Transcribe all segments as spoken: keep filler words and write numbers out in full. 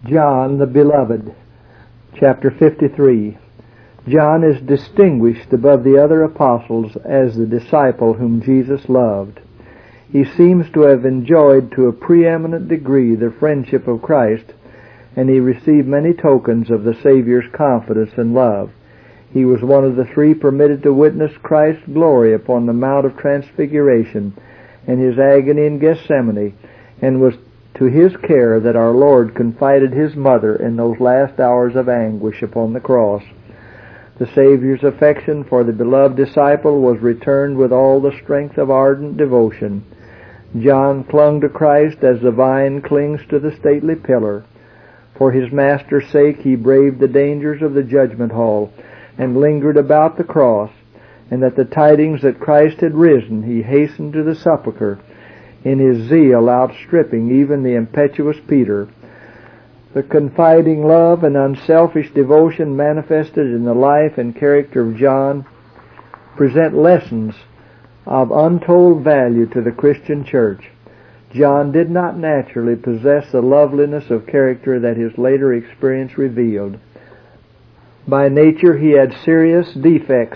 John the Beloved, chapter fifty-three. John is distinguished above the other apostles as the disciple whom Jesus loved. He seems to have enjoyed to a preeminent degree the friendship of Christ, and he received many tokens of the Savior's confidence and love. He was one of the three permitted to witness Christ's glory upon the Mount of Transfiguration and his agony in Gethsemane, and was to his care that our Lord confided his mother in those last hours of anguish upon the cross. The Savior's affection for the beloved disciple was returned with all the strength of ardent devotion. John clung to Christ as the vine clings to the stately pillar. For his Master's sake he braved the dangers of the judgment hall and lingered about the cross, and at the tidings that Christ had risen he hastened to the sepulchre, in his zeal outstripping even the impetuous Peter. The confiding love and unselfish devotion manifested in the life and character of John present lessons of untold value to the Christian church. John did not naturally possess the loveliness of character that his later experience revealed. By nature he had serious defects.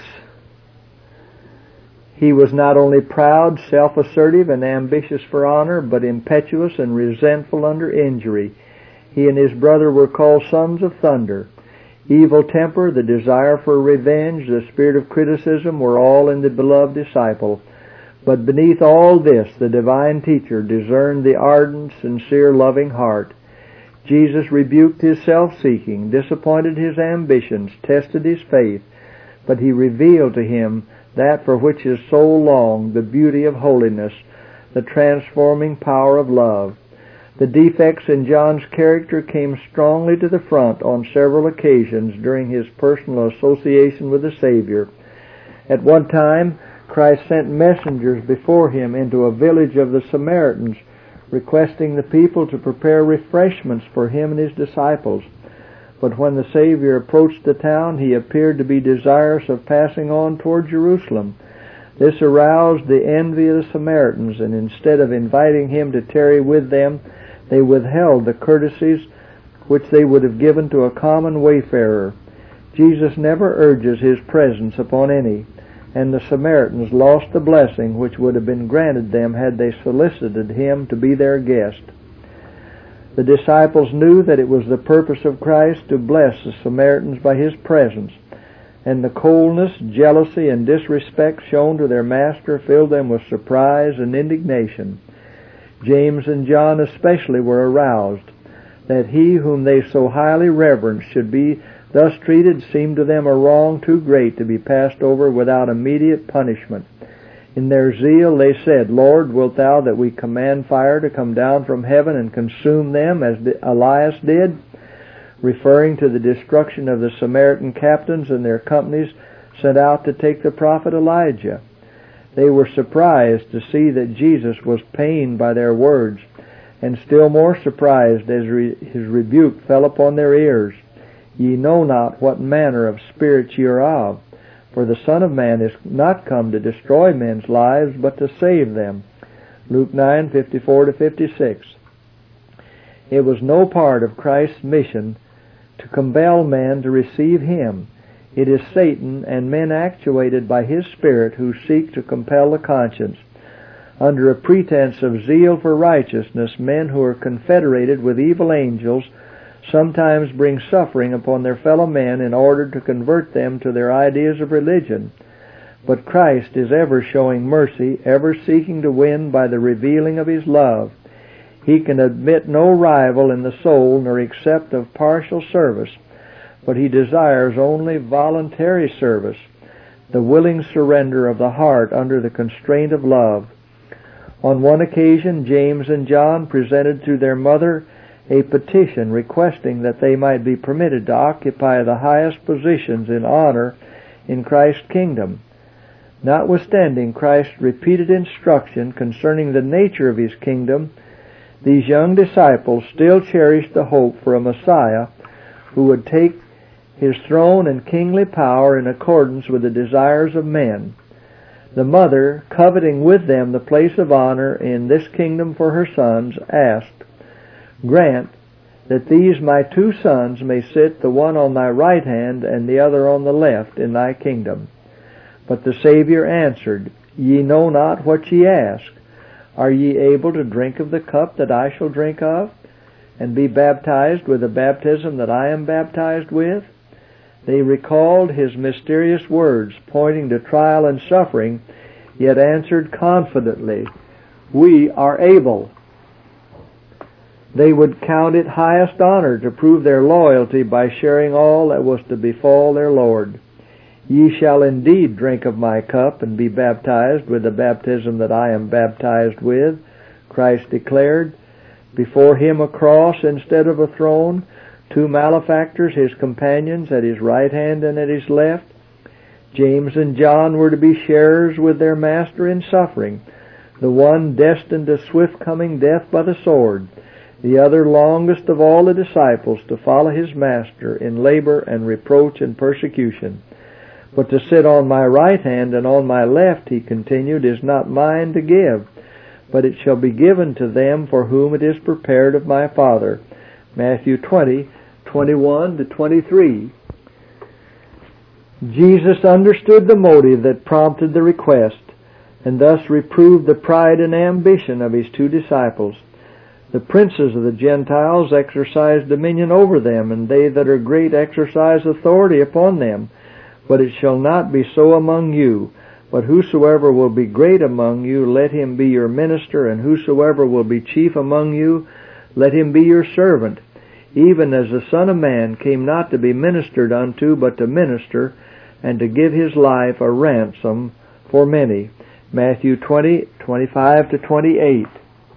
He was not only proud, self-assertive, and ambitious for honor, but impetuous and resentful under injury. He and his brother were called sons of thunder. Evil temper, the desire for revenge, the spirit of criticism were all in the beloved disciple. But beneath all this, the divine teacher discerned the ardent, sincere, loving heart. Jesus rebuked his self-seeking, disappointed his ambitions, tested his faith, but he revealed to him that for which his soul longed, the beauty of holiness, the transforming power of love. The defects in John's character came strongly to the front on several occasions during his personal association with the Savior. At one time, Christ sent messengers before him into a village of the Samaritans, requesting the people to prepare refreshments for him and his disciples. But when the Savior approached the town, he appeared to be desirous of passing on toward Jerusalem. This aroused the envy of the Samaritans, and instead of inviting him to tarry with them, they withheld the courtesies which they would have given to a common wayfarer. Jesus never urges his presence upon any, and the Samaritans lost the blessing which would have been granted them had they solicited him to be their guest. The disciples knew that it was the purpose of Christ to bless the Samaritans by his presence, and the coldness, jealousy, and disrespect shown to their Master filled them with surprise and indignation. James and John especially were aroused. That he whom they so highly reverenced should be thus treated seemed to them a wrong too great to be passed over without immediate punishment. In their zeal they said, "Lord, wilt thou that we command fire to come down from heaven and consume them as Elias did?" Referring to the destruction of the Samaritan captains and their companies sent out to take the prophet Elijah. They were surprised to see that Jesus was pained by their words, and still more surprised as re- his rebuke fell upon their ears. "Ye know not what manner of spirits ye are of. For the Son of Man is not come to destroy men's lives, but to save them." Luke nine, fifty-four to fifty-six. It was no part of Christ's mission to compel man to receive him. It is Satan and men actuated by his spirit who seek to compel the conscience. Under a pretense of zeal for righteousness, men who are confederated with evil angels sometimes bring suffering upon their fellow men in order to convert them to their ideas of religion. But Christ is ever showing mercy, ever seeking to win by the revealing of his love. He can admit no rival in the soul nor accept of partial service, but he desires only voluntary service, the willing surrender of the heart under the constraint of love. On one occasion, James and John presented to their mother a petition requesting that they might be permitted to occupy the highest positions in honor in Christ's kingdom. Notwithstanding Christ's repeated instruction concerning the nature of his kingdom, these young disciples still cherished the hope for a Messiah who would take his throne and kingly power in accordance with the desires of men. The mother, coveting with them the place of honor in this kingdom for her sons, asked, "Grant that these my two sons may sit, the one on thy right hand and the other on the left, in thy kingdom. But the Saviour answered, Ye know not what ye ask. Are ye able to drink of the cup that I shall drink of, and be baptized with the baptism that I am baptized with? They recalled his mysterious words, pointing to trial and suffering, yet answered confidently, We are able. They would count it highest honor to prove their loyalty by sharing all that was to befall their Lord. Ye shall indeed drink of my cup and be baptized with the baptism that I am baptized with, Christ declared. Before him a cross instead of a throne, two malefactors, his companions, at his right hand and at his left. James and John were to be sharers with their Master in suffering, the one destined to swift coming death by the sword, the other longest of all the disciples to follow his Master in labor and reproach and persecution. But to sit on my right hand and on my left, he continued, is not mine to give, but it shall be given to them for whom it is prepared of my Father. Matthew twenty, twenty-one to twenty-three. Jesus understood the motive that prompted the request, and thus reproved the pride and ambition of his two disciples. The princes of the Gentiles exercise dominion over them, and they that are great exercise authority upon them. But it shall not be so among you. But whosoever will be great among you, let him be your minister, and whosoever will be chief among you, let him be your servant. Even as the Son of Man came not to be ministered unto, but to minister, and to give his life a ransom for many. Matthew twenty, twenty-five to twenty-eight.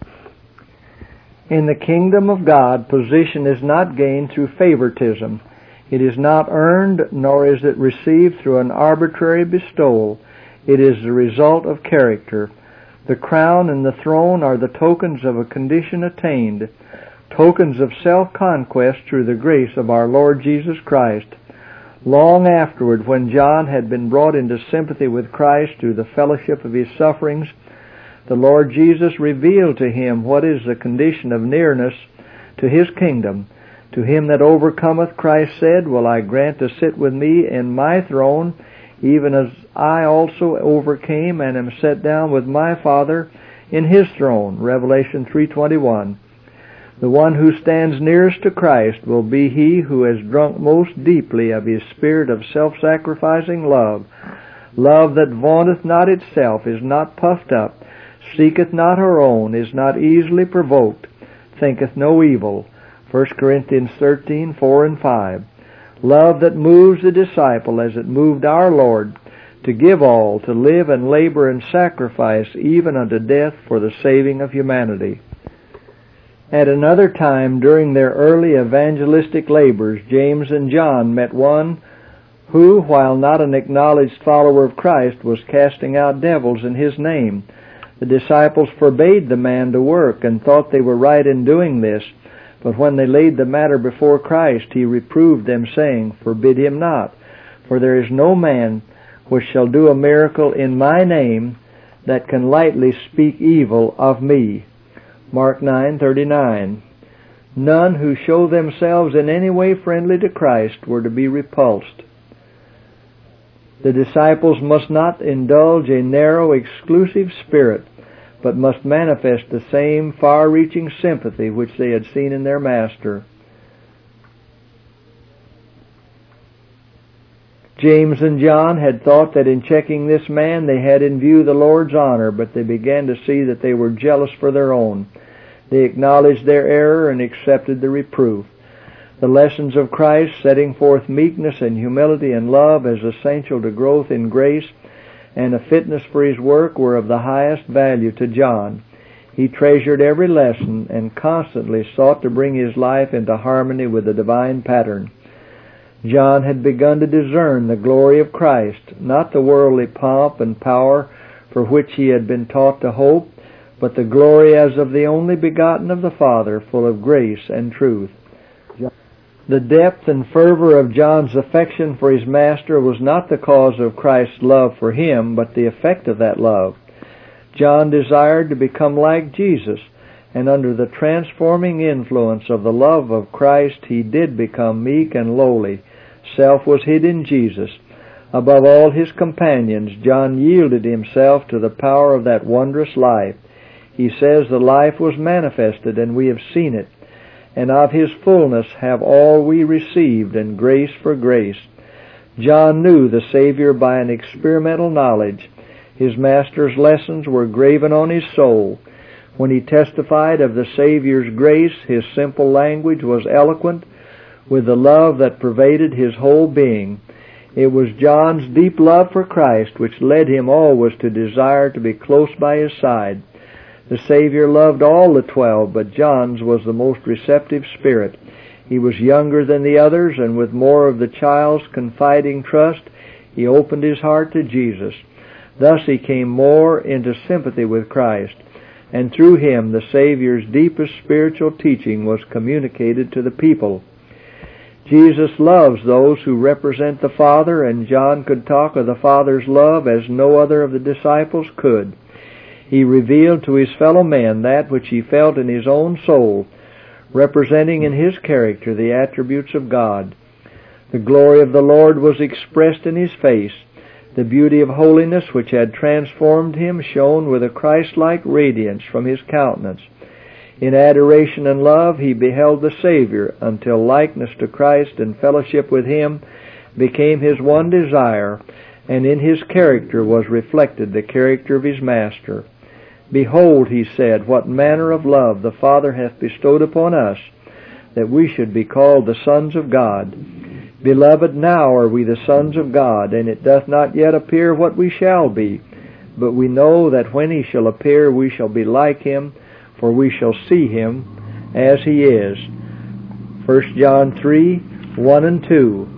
In the kingdom of God, position is not gained through favoritism. It is not earned, nor is it received through an arbitrary bestowal. It is the result of character. The crown and the throne are the tokens of a condition attained, tokens of self-conquest through the grace of our Lord Jesus Christ. Long afterward, when John had been brought into sympathy with Christ through the fellowship of his sufferings, the Lord Jesus revealed to him what is the condition of nearness to his kingdom. To him that overcometh, Christ said, will I grant to sit with me in my throne, even as I also overcame and am set down with my Father in his throne. Revelation three twenty-one. The one who stands nearest to Christ will be he who has drunk most deeply of his spirit of self-sacrificing love. Love that vaunteth not itself, is not puffed up, seeketh not her own, is not easily provoked, thinketh no evil. First Corinthians thirteen, four and five. Love that moves the disciple as it moved our Lord, to give all, to live and labor and sacrifice, even unto death for the saving of humanity. At another time, during their early evangelistic labors, James and John met one who, while not an acknowledged follower of Christ, was casting out devils in his name. The disciples forbade the man to work and thought they were right in doing this. But when they laid the matter before Christ, he reproved them, saying, Forbid him not, for there is no man which shall do a miracle in my name that can lightly speak evil of me. Mark nine thirty-nine. None who show themselves in any way friendly to Christ were to be repulsed. The disciples must not indulge a narrow, exclusive spirit, but must manifest the same far-reaching sympathy which they had seen in their Master. James and John had thought that in checking this man they had in view the Lord's honor, but they began to see that they were jealous for their own. They acknowledged their error and accepted the reproof. The lessons of Christ, setting forth meekness and humility and love as essential to growth in grace and a fitness for his work, were of the highest value to John. He treasured every lesson and constantly sought to bring his life into harmony with the divine pattern. John had begun to discern the glory of Christ, not the worldly pomp and power for which he had been taught to hope, but the glory as of the only begotten of the Father, full of grace and truth. The depth and fervor of John's affection for his Master was not the cause of Christ's love for him, but the effect of that love. John desired to become like Jesus, and under the transforming influence of the love of Christ he did become meek and lowly. Self was hid in Jesus. Above all his companions, John yielded himself to the power of that wondrous life. He says, the life was manifested, and we have seen it, and of his fullness have all we received, and grace for grace. John knew the Savior by an experimental knowledge. His Master's lessons were graven on his soul. When he testified of the Savior's grace, his simple language was eloquent with the love that pervaded his whole being. It was John's deep love for Christ which led him always to desire to be close by his side. The Savior loved all the twelve, but John's was the most receptive spirit. He was younger than the others, and with more of the child's confiding trust, he opened his heart to Jesus. Thus he came more into sympathy with Christ, and through him the Savior's deepest spiritual teaching was communicated to the people. Jesus loves those who represent the Father, and John could talk of the Father's love as no other of the disciples could. He revealed to his fellow men that which he felt in his own soul, representing in his character the attributes of God. The glory of the Lord was expressed in his face. The beauty of holiness which had transformed him shone with a Christ-like radiance from his countenance. In adoration and love he beheld the Savior, until likeness to Christ and fellowship with him became his one desire, and in his character was reflected the character of his Master. Behold, he said, what manner of love the Father hath bestowed upon us, that we should be called the sons of God. Beloved, now are we the sons of God, and it doth not yet appear what we shall be. But we know that when he shall appear, we shall be like him, for we shall see him as he is. First John three, one and two.